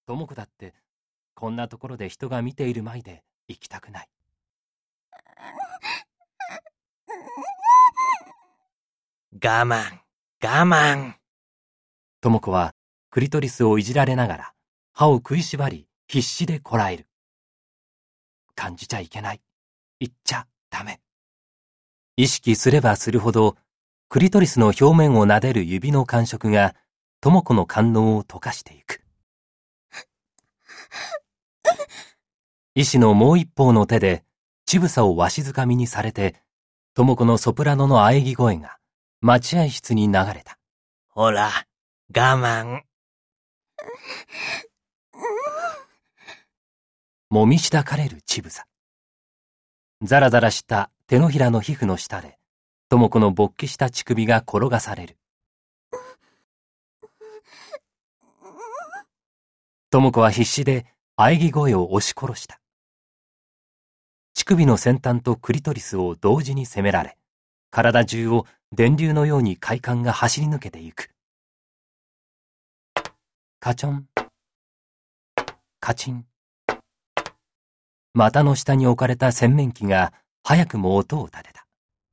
智子だって、こんなところで人が見ている前で行きたくない。 我慢、我慢。 智子はクリトリスをいじられながら歯を食いしばり必死でこらえる。感じちゃいけない。言っちゃダメ。意識すればするほどクリトリスの表面を撫でる指の感触が智子の官能を溶かしていく。医師のもう一方の手で乳房をわしづかみにされて、智子のソプラノの喘ぎ声が待合室に流れた。 ほら、我慢。 もみしだかれる乳房。ザラザラした手のひらの皮膚の下で、智子の勃起した乳首が転がされる。智子は必死で喘ぎ声を押し殺した。乳首の先端とクリトリスを同時に攻められ、体中を電流のように快感が走り抜けていく。カチョン、カチン。股の下に置かれた洗面器が早くも音を立てた。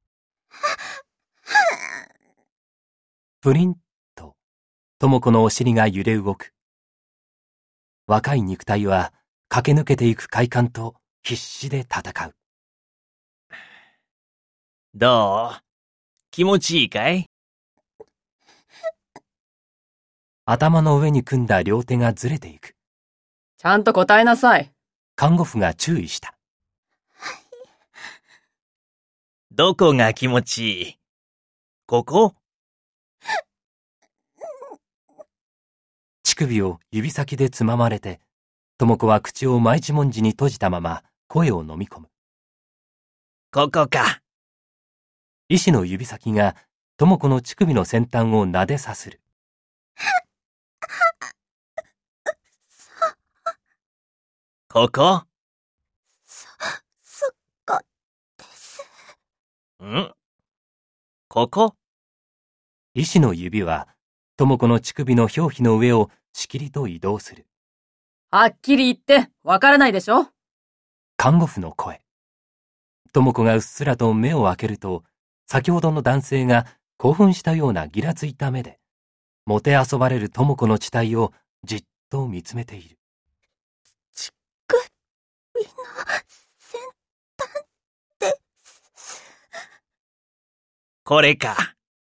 プリンと智子のお尻が揺れ動く。若い肉体は駆け抜けていく快感と必死で戦う。 どう？気持ちいいかい？ 頭の上に組んだ両手がずれていく。 ちゃんと答えなさい。 看護婦が注意した。 どこが気持ちいい？ここ？ 乳首を指先でつままれて、智子は口を真一文字に閉じたまま声を飲み込む。 ここか。 医師の指先が智子の乳首の先端を撫でさする。 ここ？ そこです。 ん？ここ？ 医師の指は智子の乳首の表皮の上をしきりと移動する。 はっきり言ってわからないでしょ。 看護婦の声。智子がうっすらと目を開けると、先ほどの男性が興奮したようなギラついた目で、もてあそばれる智子の乳体をじっと見つめている。 乳首の先端です。 これか。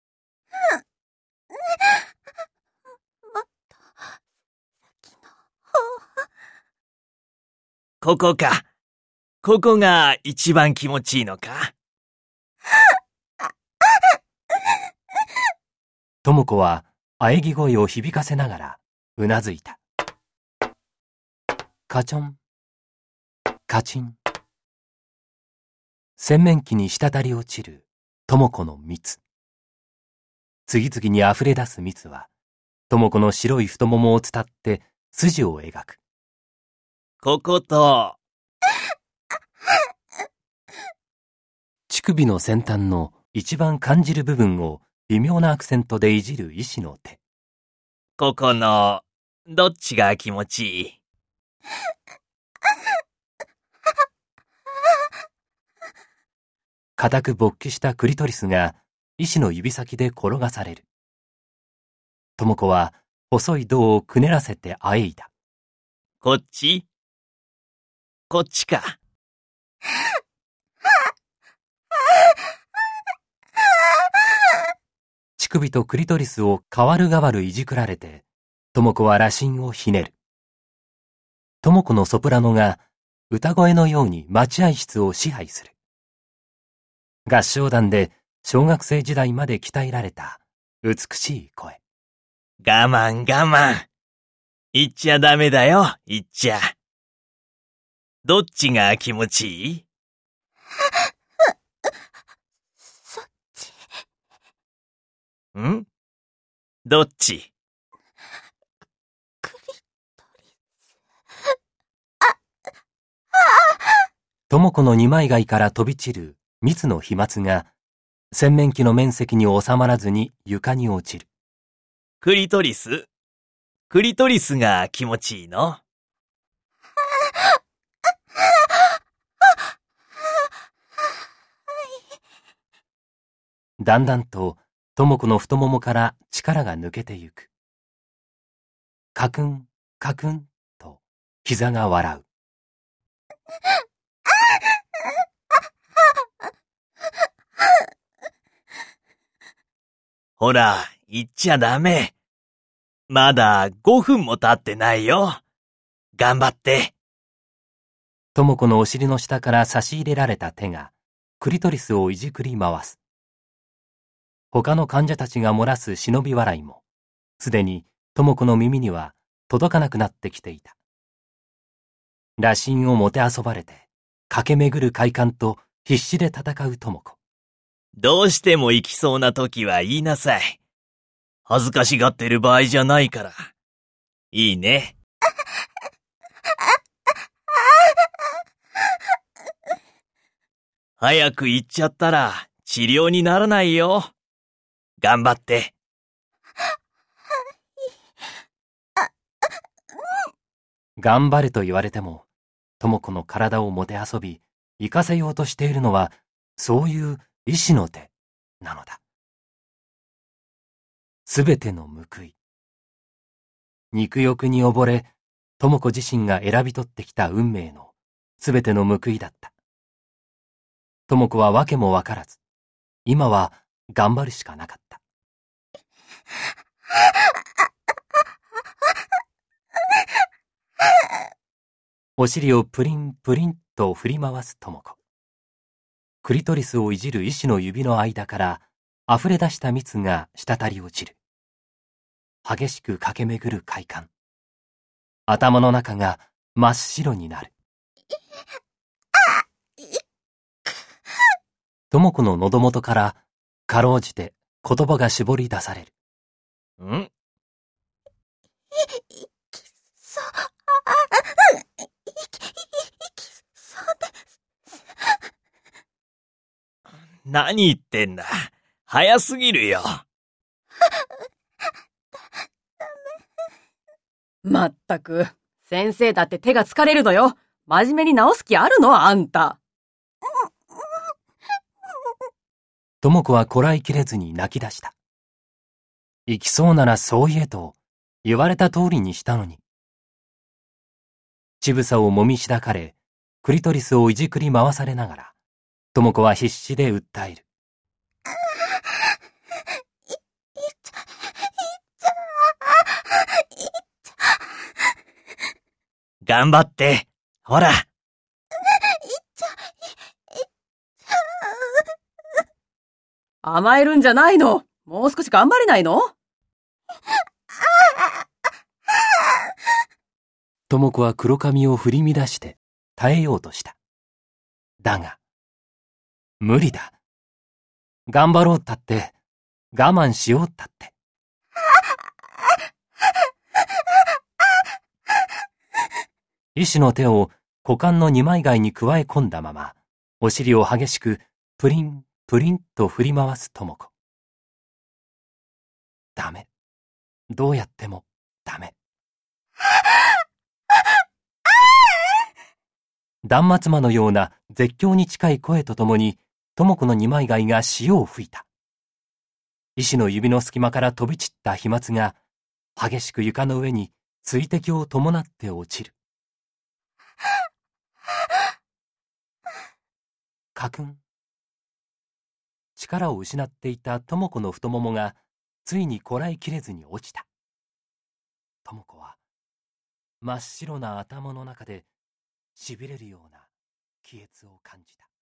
もっと先の方。 ここか。ここが一番気持ちいいのか。 智子は喘ぎ声を響かせながらうなずいた。カチョン、カチン。洗面器に滴り落ちる智子の蜜。次々に溢れ出す蜜は、智子の白い太ももを伝って筋を描く。 ここと、 乳首の先端の一番感じる部分を微妙なアクセントでいじる医師の手。 ここの、どっちが気持ちいい？ 固く勃起したクリトリスが医師の指先で転がされる。智子は細い胴をくねらせてあえいだ。 こっち？こっちか。 乳首とクリトリスを代わる代わるいじくられて、智子は羅針をひねる。智子のソプラノが歌声のように待合室を支配する。合唱団で小学生時代まで鍛えられた美しい声。 我慢我慢。言っちゃダメだよ、言っちゃ。どっちが気持ちいい？ そっち。 ん？どっち？ クリトリス。 智子の二枚貝から飛び散る蜜の飛沫が洗面器の面積に収まらずに床に落ちる。 クリトリス？ クリトリスが気持ちいいの？ だんだんと智子の太ももから力が抜けてゆく。カクン、カクンと膝が笑う。 ほら、言っちゃダメ。まだ5分も経ってないよ。頑張って。 智子のお尻の下から差し入れられた手がクリトリスをいじくり回す。他の患者たちが漏らす忍び笑いも、すでに智子の耳には届かなくなってきていた。羅針をもてあそばれて、駆け巡る快感と必死で戦う智子。 どうしても行きそうな時は言いなさい。恥ずかしがってる場合じゃないから。いいね。早く行っちゃったら治療にならないよ。頑張って。 頑張れと言われても、智子の体をもてあそび、生かせようとしているのは、そういう意志の手なのだ。すべての報い。肉欲に溺れ、智子自身が選び取ってきた運命のすべての報いだった。智子は訳もわからず、今は頑張るしかなかった。お尻をプリンプリンと振り回す智子。クリトリスをいじる医師の指の間から溢れ出した蜜が滴り落ちる。激しく駆け巡る快感。頭の中が真っ白になる。智子の喉元からかろうじて言葉が絞り出される。 ん？何言ってんだ。早すぎるよ。 まったく、先生だって手が疲れるのよ。真面目に治す気あるのあんた。 智子はこらえきれずに泣き出した。行きそうならそう言えと言われた通りにしたのに。乳房をもみしだかれ、クリトリスをいじくり回されながら、智子は必死で訴える。 頑張って。ほら。 甘えるんじゃないの。もう少し頑張れないの？ 智子は黒髪を振り乱して耐えようとした。だが、無理だ。頑張ろうったって、我慢しようったって。医師の手を股間の二枚貝に加え込んだまま、お尻を激しくプリンプリンと振り回す智子。ダメ。どうやってもダメ。断末魔のような絶叫に近い声とともに、智子の二枚貝が潮を吹いた。医師の指の隙間から飛び散った飛沫が、激しく床の上に水滴を伴って落ちる。カクン。力を失っていた智子の太ももが、ついにこらえきれずに落ちた。智子は、真っ白な頭の中で、しびれるような気悦を感じた。